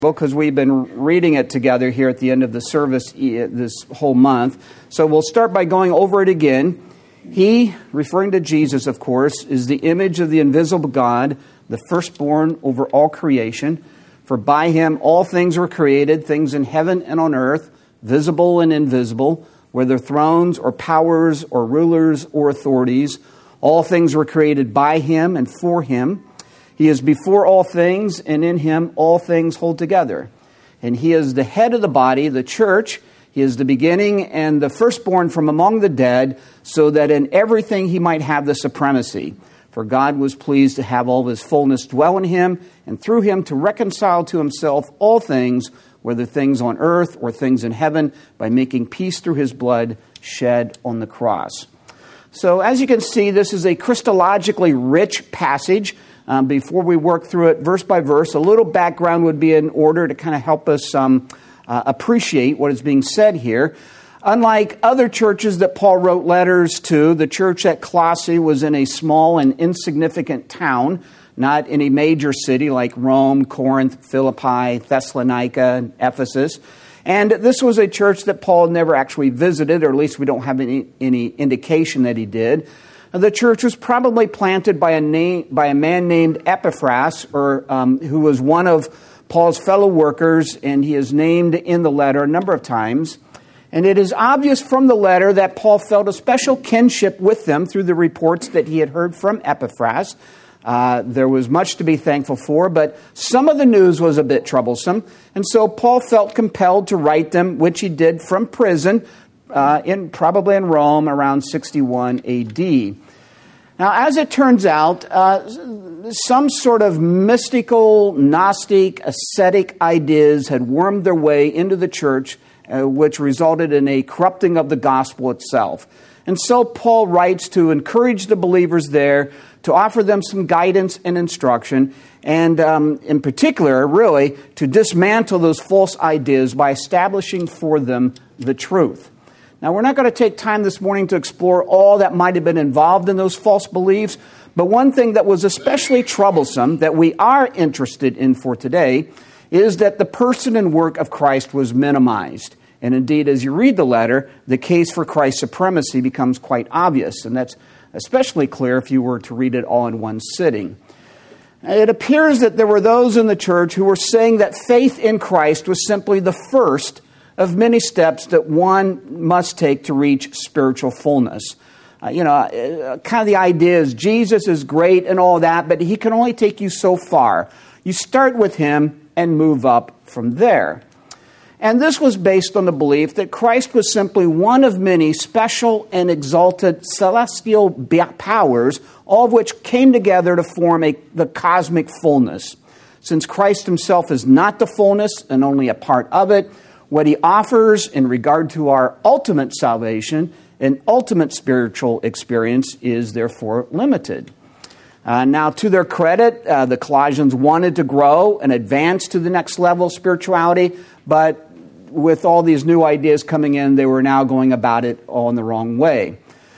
because we've been reading it together here at the end of the service this whole month. So we'll start by going over it again. He, referring to Jesus, of course, is the image of the invisible God, the firstborn over all creation. For by him all things were created, things in heaven and on earth, visible and invisible, whether thrones or powers or rulers or authorities. All things were created by him and for him. He is before all things, and in him all things hold together. And he is the head of the body, the church. He is the beginning and the firstborn from among the dead, so that in everything he might have the supremacy. For God was pleased to have all of his fullness dwell in him, and through him to reconcile to himself all things, whether things on earth or things in heaven, by making peace through his blood shed on the cross. So as you can see, this is a Christologically rich passage. Before we work through it verse by verse, a little background would be in order to kind of help us appreciate what is being said here. Unlike other churches that Paul wrote letters to, the church at Colossae was in a small and insignificant town, not in a major city like Rome, Corinth, Philippi, Thessalonica, Ephesus. And this was a church that Paul never actually visited, or at least we don't have any indication that he did. The church was probably planted by a man named Epaphras, who was one of Paul's fellow workers, and he is named in the letter a number of times. And it is obvious from the letter that Paul felt a special kinship with them through the reports that he had heard from Epaphras. There was much to be thankful for, but some of the news was a bit troublesome. And so Paul felt compelled to write them, which he did from prison, probably in Rome around 61 A.D. Now, as it turns out, some sort of mystical, Gnostic, ascetic ideas had wormed their way into the church, which resulted in a corrupting of the gospel itself. And so Paul writes to encourage the believers there, to offer them some guidance and instruction, and in particular, really, to dismantle those false ideas by establishing for them the truth. Now, we're not going to take time this morning to explore all that might have been involved in those false beliefs, but one thing that was especially troublesome that we are interested in for today is that the person and work of Christ was minimized. And indeed, as you read the letter, the case for Christ's supremacy becomes quite obvious, and that's especially clear if you were to read it all in one sitting. It appears that there were those in the church who were saying that faith in Christ was simply the first of many steps that one must take to reach spiritual fullness. Kind of the idea is Jesus is great and all that, but he can only take you so far. You start with him and move up from there. And this was based on the belief that Christ was simply one of many special and exalted celestial powers, all of which came together to form the cosmic fullness. Since Christ himself is not the fullness and only a part of it, what he offers in regard to our ultimate salvation and ultimate spiritual experience is therefore limited. Now, to their credit, the Colossians wanted to grow and advance to the next level of spirituality, but with all these new ideas coming in, they were now going about it all in the wrong way.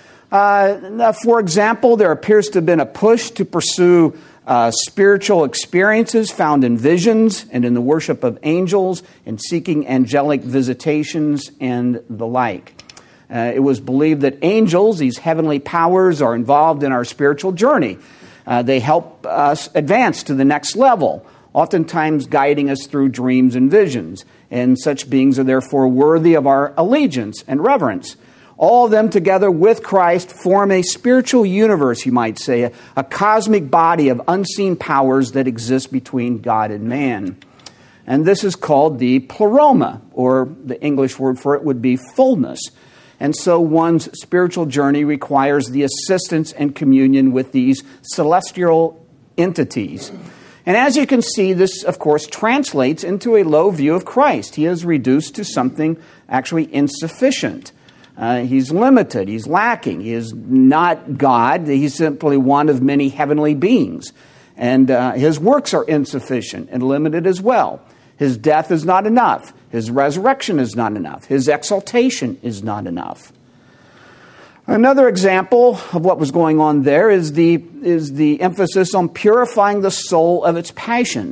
For example, there appears to have been a push to pursue spiritual experiences found in visions and in the worship of angels and seeking angelic visitations and the like. It was believed that angels, these heavenly powers, are involved in our spiritual journey. They help us advance to the next level, oftentimes guiding us through dreams and visions. And such beings are therefore worthy of our allegiance and reverence. All of them together with Christ form a spiritual universe, you might say, a cosmic body of unseen powers that exist between God and man. And this is called the pleroma, or the English word for it would be fullness. And so one's spiritual journey requires the assistance and communion with these celestial entities. And as you can see, this, of course, translates into a low view of Christ. He is reduced to something actually insufficient. He's limited. He's lacking. He is not God. He's simply one of many heavenly beings. And his works are insufficient and limited as well. His death is not enough. His resurrection is not enough. His exaltation is not enough. Another example of what was going on there is the emphasis on purifying the soul of its passions.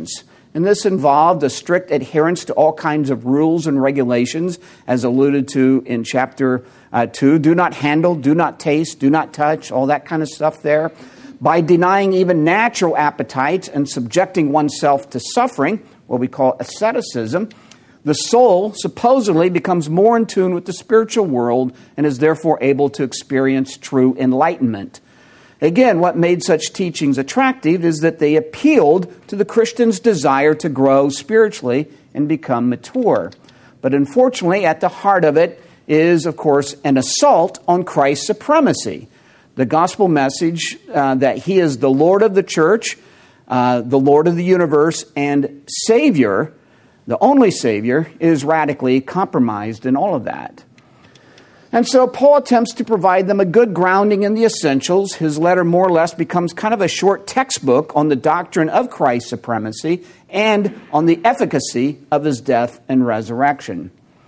And this involved a strict adherence to all kinds of rules and regulations, as alluded to in chapter 2. Do not handle, do not taste, do not touch, all that kind of stuff there. By denying even natural appetites and subjecting oneself to suffering, what we call asceticism, the soul supposedly becomes more in tune with the spiritual world and is therefore able to experience true enlightenment. Again, what made such teachings attractive is that they appealed to the Christian's desire to grow spiritually and become mature. But unfortunately, at the heart of it is, of course, an assault on Christ's supremacy. The gospel message that He is the Lord of the church, the Lord of the universe, and Savior, the only Savior, is radically compromised in all of that. And so Paul attempts to provide them a good grounding in the essentials. His letter more or less becomes kind of a short textbook on the doctrine of Christ's supremacy and on the efficacy of His death and resurrection.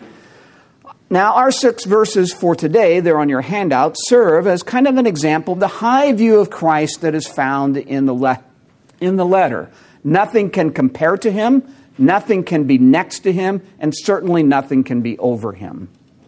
Now, our 6 verses for today, they're on your handout, serve as kind of an example of the high view of Christ that is found in the letter. Nothing can compare to Him, nothing can be next to Him, and certainly nothing can be over Him.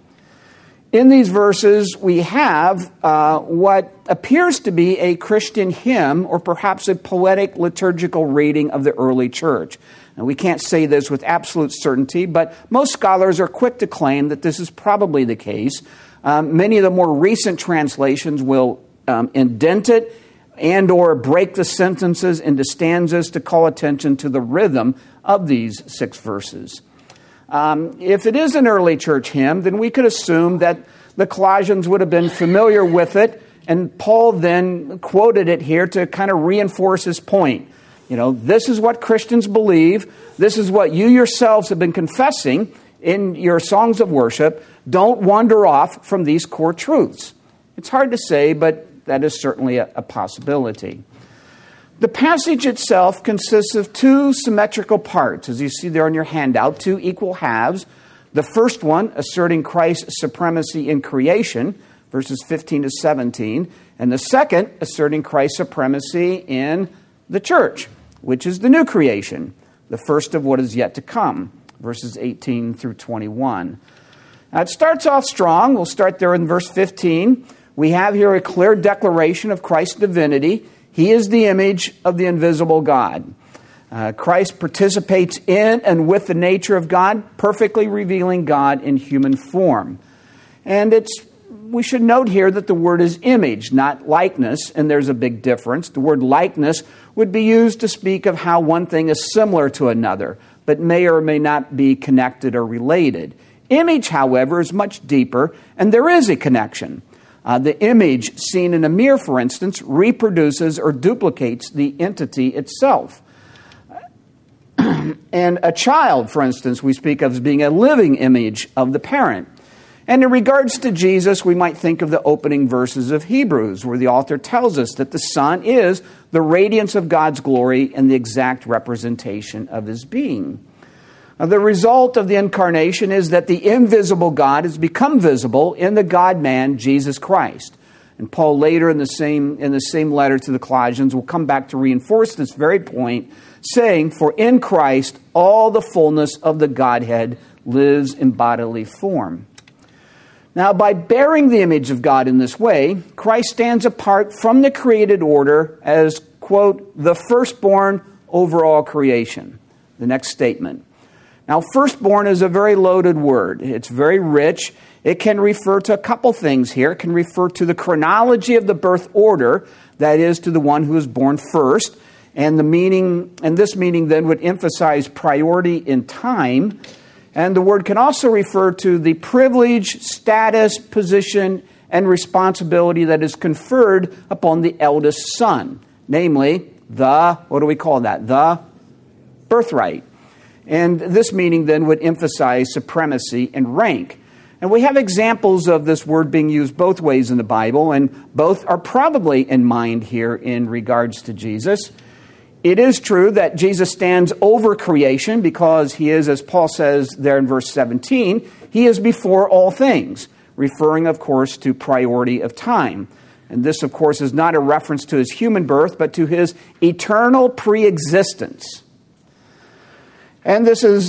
In these verses, we have what appears to be a Christian hymn or perhaps a poetic liturgical reading of the early church. Now, we can't say this with absolute certainty, but most scholars are quick to claim that this is probably the case. Many of the more recent translations will indent it and or break the sentences into stanzas to call attention to the rhythm of these 6 verses. If it is an early church hymn, then we could assume that the Colossians would have been familiar with it, and Paul then quoted it here to kind of reinforce his point. You know, this is what Christians believe. This is what you yourselves have been confessing in your songs of worship. Don't wander off from these core truths. It's hard to say, but that is certainly a possibility. The passage itself consists of 2 symmetrical parts, as you see there on your handout, 2 equal halves. The first one asserting Christ's supremacy in creation, verses 15 to 17, and the second asserting Christ's supremacy in the church, which is the new creation, the first of what is yet to come, verses 18 through 21. Now it starts off strong. We'll start there in verse 15. We have here a clear declaration of Christ's divinity. He is the image of the invisible God. Christ participates in and with the nature of God, perfectly revealing God in human form. And we should note here that the word is image, not likeness, and there's a big difference. The word likeness would be used to speak of how one thing is similar to another, but may or may not be connected or related. Image, however, is much deeper, and there is a connection. The image seen in a mirror, for instance, reproduces or duplicates the entity itself. And a child, for instance, we speak of as being a living image of the parent. And in regards to Jesus, we might think of the opening verses of Hebrews, where the author tells us that the Son is the radiance of God's glory and the exact representation of His being. Now, the result of the incarnation is that the invisible God has become visible in the God-man, Jesus Christ. And Paul later in the same letter to the Colossians will come back to reinforce this very point, saying, "For in Christ all the fullness of the Godhead lives in bodily form." Now, by bearing the image of God in this way, Christ stands apart from the created order as, quote, the firstborn over all creation. The next statement. Now, firstborn is a very loaded word. It's very rich. It can refer to a couple things here. It can refer to the chronology of the birth order, that is, to the one who is born first. And this meaning then would emphasize priority in time. And the word can also refer to the privilege, status, position, and responsibility that is conferred upon the eldest son. Namely, what do we call that? The birthright. And this meaning then would emphasize supremacy and rank. And we have examples of this word being used both ways in the Bible, and both are probably in mind here in regards to Jesus. It is true that Jesus stands over creation because He is, as Paul says there in verse 17, He is before all things, referring, of course, to priority of time. And this, of course, is not a reference to His human birth, but to His eternal preexistence. And this is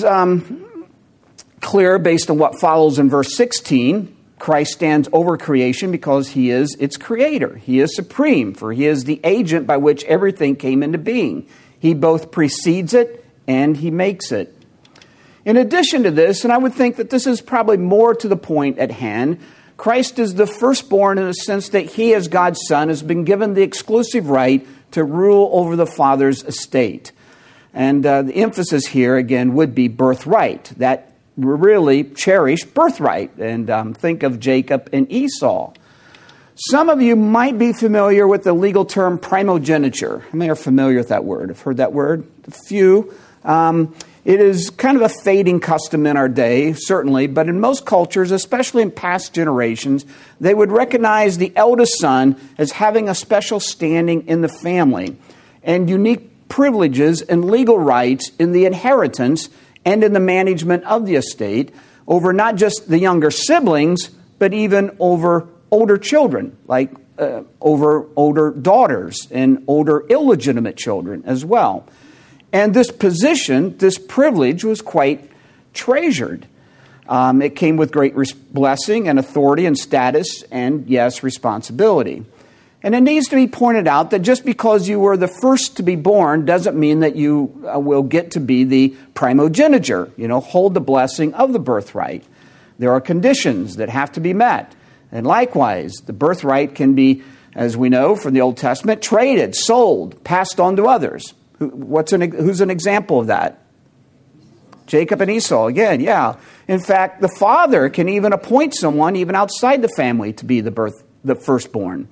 clear based on what follows in verse 16. Christ stands over creation because he is its creator. He is supreme, for he is the agent by which everything came into being. He both precedes it and he makes it. In addition to this, and I would think that this is probably more to the point at hand, Christ is the firstborn in the sense that he, as God's Son, has been given the exclusive right to rule over the Father's estate. And the emphasis here, again, would be birthright, that really cherished birthright. And think of Jacob and Esau. Some of you might be familiar with the legal term primogeniture. How many are familiar with that word? I've heard that word. A few. It is kind of a fading custom in our day, certainly, but in most cultures, especially in past generations, they would recognize the eldest son as having a special standing in the family and unique privileges and legal rights in the inheritance and in the management of the estate over not just the younger siblings, but even over older children, like over older daughters and older illegitimate children as well. And this position, this privilege, was quite treasured. It came with great blessing and authority and status and, yes, responsibility. And it needs to be pointed out that just because you were the first to be born doesn't mean that you will get to be the primogeniture, hold the blessing of the birthright. There are conditions that have to be met. And likewise, the birthright can be, as we know from the Old Testament, traded, sold, passed on to others. Who's an example of that? Jacob and Esau, again, yeah. In fact, the father can even appoint someone even outside the family to be the firstborn.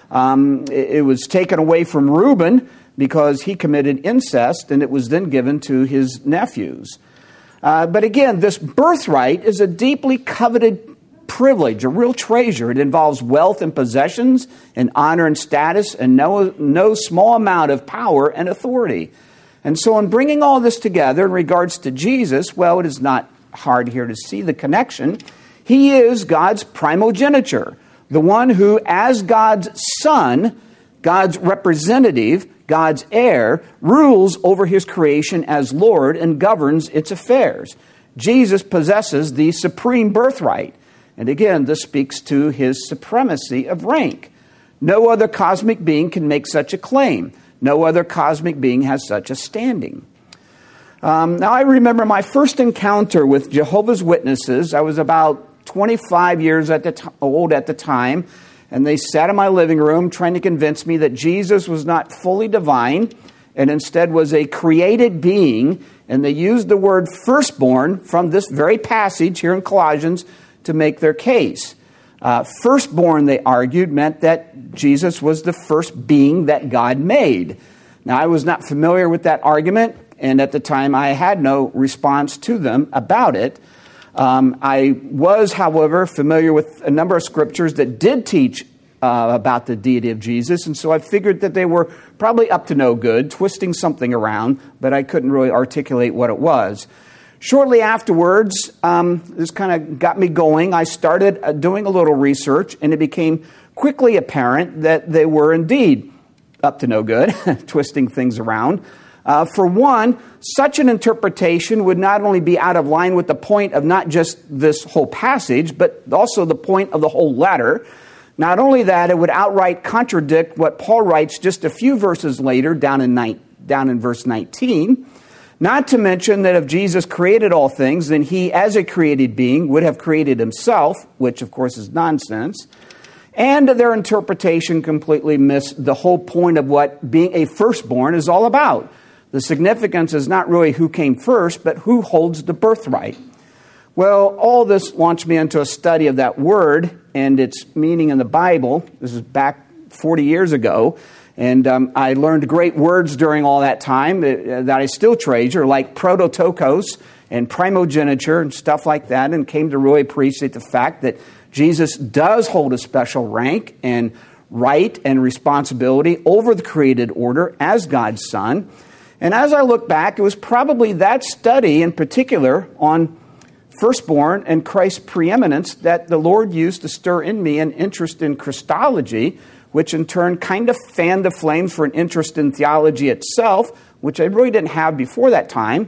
It was taken away from Reuben because he committed incest, and it was then given to his nephews. But again, this birthright is a deeply coveted privilege, a real treasure. It involves wealth and possessions and honor and status and no small amount of power and authority. And so in bringing all this together in regards to Jesus, well, it is not hard here to see the connection. He is God's primogeniture, the one who, as God's son, God's representative, God's heir, rules over his creation as Lord and governs its affairs. Jesus possesses the supreme birthright. And again, this speaks to his supremacy of rank. No other cosmic being can make such a claim. No other cosmic being has such a standing. Now, I remember my first encounter with Jehovah's Witnesses. I was about 25 years old at the time, and they sat in my living room trying to convince me that Jesus was not fully divine and instead was a created being. And they used the word firstborn from this very passage here in Colossians to make their case. Firstborn, they argued, meant that Jesus was the first being that God made. Now, I was not familiar with that argument, and at the time I had no response to them about it. I was, however, familiar with a number of scriptures that did teach about the deity of Jesus, and so I figured that they were probably up to no good, twisting something around, but I couldn't really articulate what it was. Shortly afterwards, this kind of got me going. I started doing a little research, and it became quickly apparent that they were indeed up to no good, twisting things around. For one, such an interpretation would not only be out of line with the point of not just this whole passage, but also the point of the whole letter. Not only that, it would outright contradict what Paul writes just a few verses later, down in verse 19. Not to mention that if Jesus created all things, then he, as a created being, would have created himself, which of course is nonsense. And their interpretation completely missed the whole point of what being a firstborn is all about. The significance is not really who came first, but who holds the birthright. Well, all this launched me into a study of that word and its meaning in the Bible. This is back 40 years ago. And I learned great words during all that time that I still treasure, like prototokos and primogeniture and stuff like that, and came to really appreciate the fact that Jesus does hold a special rank and right and responsibility over the created order as God's Son. And as I look back, it was probably that study in particular on firstborn and Christ's preeminence that the Lord used to stir in me an interest in Christology, which in turn kind of fanned the flames for an interest in theology itself, which I really didn't have before that time.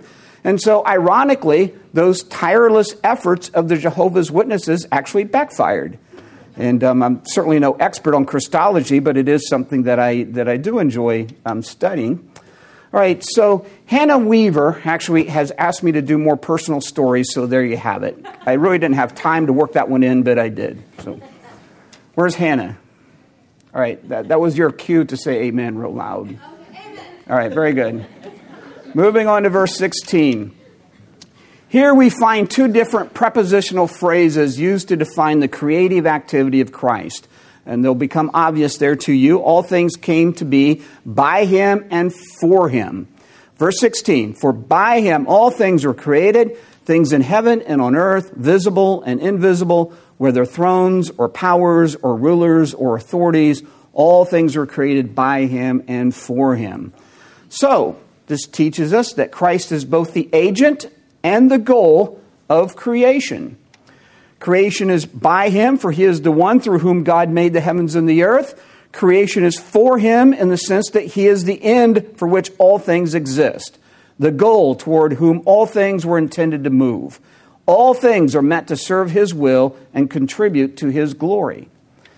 And so, ironically, those tireless efforts of the Jehovah's Witnesses actually backfired. And I'm certainly no expert on Christology, but it is something that I do enjoy studying. All right, so Hannah Weaver actually has asked me to do more personal stories, so there you have it. I really didn't have time to work that one in, but I did. So, where's Hannah? All right, that was your cue to say amen real loud. Okay, amen. All right, very good. Moving on to verse 16. Here we find two different prepositional phrases used to define the creative activity of Christ. And they'll become obvious there to you. All things came to be by him and for him. Verse 16, for by him all things were created, things in heaven and on earth, visible and invisible, whether thrones or powers or rulers or authorities, all things were created by him and for him. So, this teaches us that Christ is both the agent and the goal of creation. Creation is by him, for he is the one through whom God made the heavens and the earth. Creation is for him in the sense that he is the end for which all things exist, the goal toward whom all things were intended to move. All things are meant to serve his will and contribute to his glory.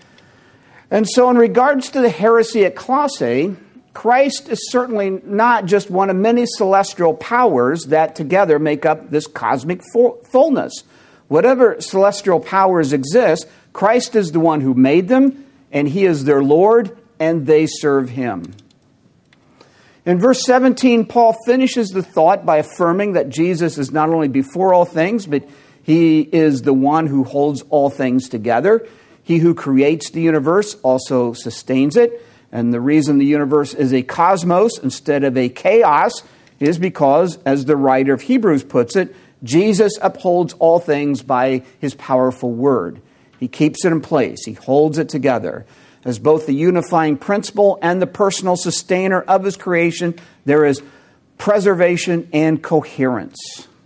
And so in regards to the heresy at Colossae, Christ is certainly not just one of many celestial powers that together make up this cosmic fullness. Whatever celestial powers exist, Christ is the one who made them, and he is their Lord, and they serve him. In verse 17, Paul finishes the thought by affirming that Jesus is not only before all things, but he is the one who holds all things together. He who creates the universe also sustains it. And the reason the universe is a cosmos instead of a chaos is because, as the writer of Hebrews puts it, Jesus upholds all things by his powerful word. He keeps it in place. He holds it together. As both the unifying principle and the personal sustainer of his creation, there is preservation and coherence.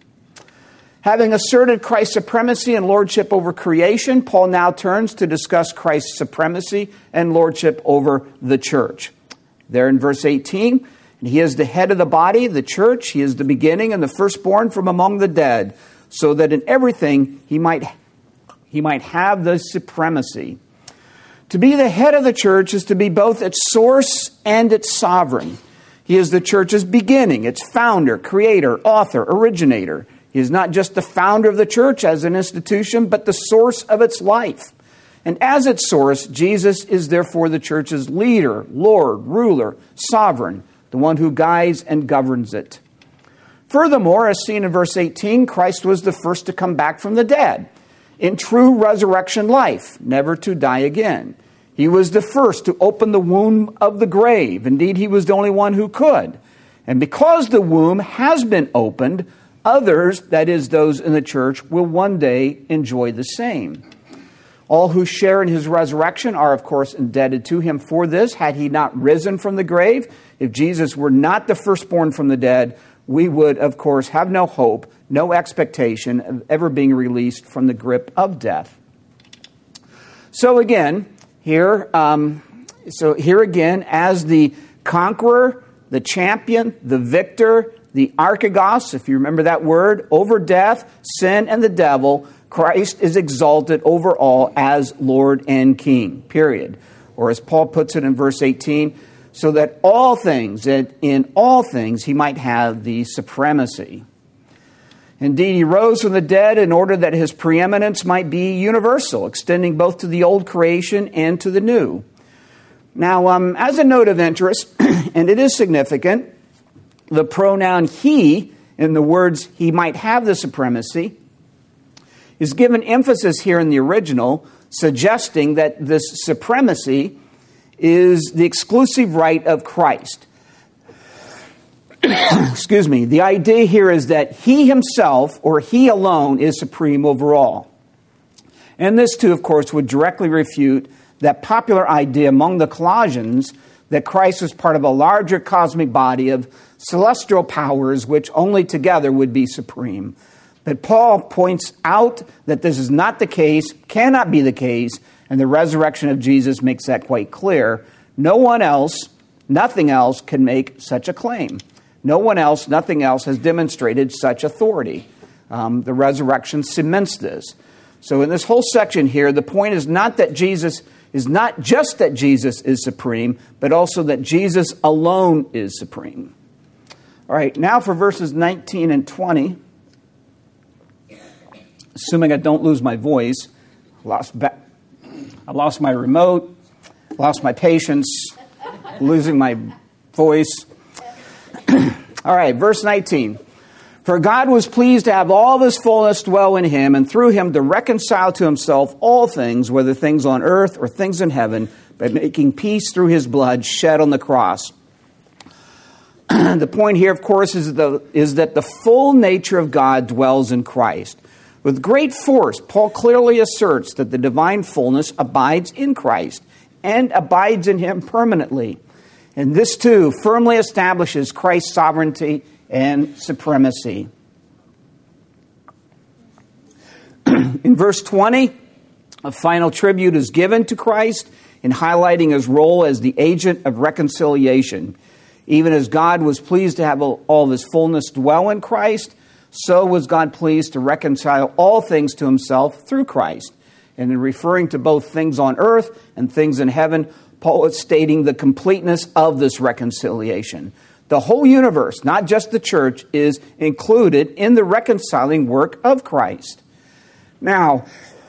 Having asserted Christ's supremacy and lordship over creation, Paul now turns to discuss Christ's supremacy and lordship over the church. There in verse 18, and he is the head of the body, the church. He is the beginning and the firstborn from among the dead, so that in everything he might have the supremacy. To be the head of the church is to be both its source and its sovereign. He is the church's beginning, its founder, creator, author, originator. He is not just the founder of the church as an institution, but the source of its life. And as its source, Jesus is therefore the church's leader, Lord, ruler, sovereign, the one who guides and governs it. Furthermore, as seen in verse 18, Christ was the first to come back from the dead in true resurrection life, never to die again. He was the first to open the womb of the grave. Indeed, he was the only one who could. And because the womb has been opened, others, that is those in the church, will one day enjoy the same. All who share in his resurrection are, of course, indebted to him for this. Had he not risen from the grave, if Jesus were not the firstborn from the dead, we would, of course, have no hope, no expectation of ever being released from the grip of death. So again, here again, as the conqueror, the champion, the victor, the archegos, if you remember that word, over death, sin, and the devil, Christ is exalted over all as Lord and King, period. Or as Paul puts it in verse 18, so that in all things he might have the supremacy. Indeed, he rose from the dead in order that his preeminence might be universal, extending both to the old creation and to the new. Now, as a note of interest, and it is significant, the pronoun he, in the words he might have the supremacy, is given emphasis here in the original, suggesting that this supremacy is the exclusive right of Christ. Excuse me. The idea here is that he himself, or he alone, is supreme over all. And this too, of course, would directly refute that popular idea among the Colossians that Christ was part of a larger cosmic body of celestial powers which only together would be supreme. But Paul points out that this is not the case, cannot be the case, and the resurrection of Jesus makes that quite clear. No one else, nothing else can make such a claim. No one else, nothing else has demonstrated such authority. The resurrection cements this. So in this whole section here, the point is not just that Jesus is supreme, but also that Jesus alone is supreme. All right, now for verses 19 and 20. Assuming I don't lose my voice, I lost my remote, lost my patience, losing my voice. All right, verse 19. For God was pleased to have all of his fullness dwell in him, and through him to reconcile to himself all things, whether things on earth or things in heaven, by making peace through his blood shed on the cross. The point here, of course, is that the full nature of God dwells in Christ. With great force, Paul clearly asserts that the divine fullness abides in Christ and abides in him permanently. And this, too, firmly establishes Christ's sovereignty and supremacy. In verse 20, a final tribute is given to Christ in highlighting his role as the agent of reconciliation. Even as God was pleased to have all of his fullness dwell in Christ, so was God pleased to reconcile all things to himself through Christ. And in referring to both things on earth and things in heaven, Paul is stating the completeness of this reconciliation. The whole universe, not just the church, is included in the reconciling work of Christ. Now,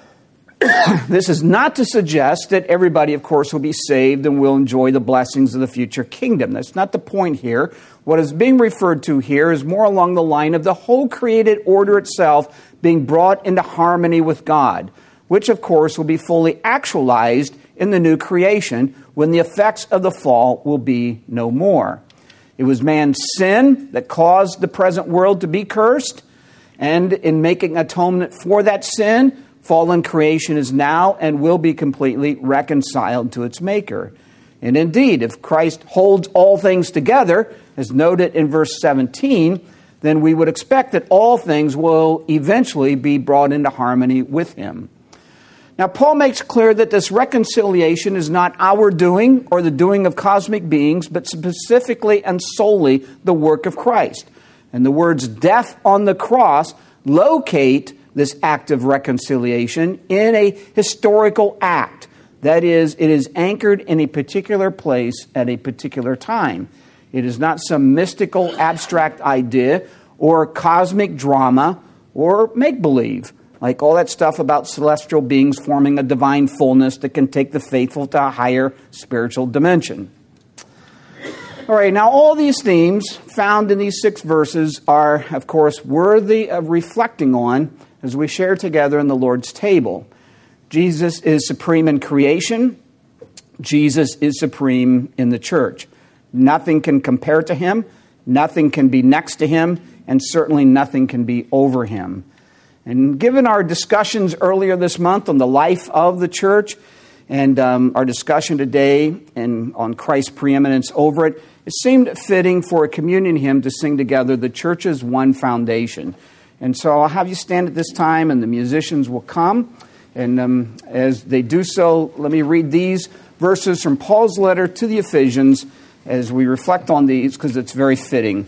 this is not to suggest that everybody, of course, will be saved and will enjoy the blessings of the future kingdom. That's not the point here. What is being referred to here is more along the line of the whole created order itself being brought into harmony with God, which, of course, will be fully actualized in the new creation when the effects of the fall will be no more. It was man's sin that caused the present world to be cursed, and in making atonement for that sin, fallen creation is now and will be completely reconciled to its Maker. And indeed, if Christ holds all things together, as noted in verse 17, then we would expect that all things will eventually be brought into harmony with him. Now, Paul makes clear that this reconciliation is not our doing or the doing of cosmic beings, but specifically and solely the work of Christ. And the words death on the cross locate this act of reconciliation in a historical act. That is, it is anchored in a particular place at a particular time. It is not some mystical, abstract idea or cosmic drama or make-believe, like all that stuff about celestial beings forming a divine fullness that can take the faithful to a higher spiritual dimension. All right, now all these themes found in these 6 verses are, of course, worthy of reflecting on as we share together in the Lord's table. Jesus is supreme in creation. Jesus is supreme in the church. Nothing can compare to him. Nothing can be next to him. And certainly nothing can be over him. And given our discussions earlier this month on the life of the church and our discussion today and on Christ's preeminence over it, it seemed fitting for a communion hymn to sing together the church's one foundation. And so I'll have you stand at this time and the musicians will come. And as they do so, let me read these verses from Paul's letter to the Ephesians as we reflect on these because it's very fitting.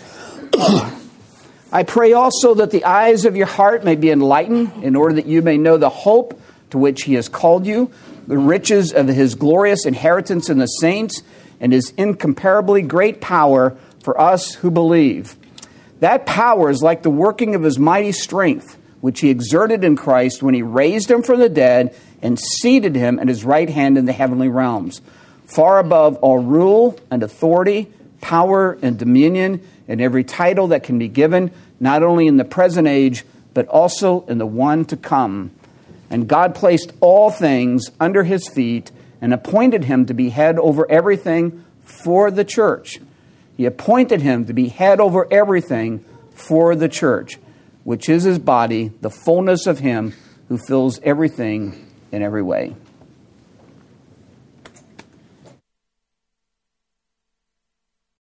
I pray also that the eyes of your heart may be enlightened in order that you may know the hope to which he has called you, the riches of his glorious inheritance in the saints, and his incomparably great power for us who believe. That power is like the working of his mighty strength, which he exerted in Christ when he raised him from the dead and seated him at his right hand in the heavenly realms, far above all rule and authority, power and dominion, and every title that can be given, not only in the present age, but also in the one to come. And God placed all things under his feet and appointed him to be head over everything for the church. He appointed him to be head over everything for the church, which is his body, the fullness of him who fills everything in every way.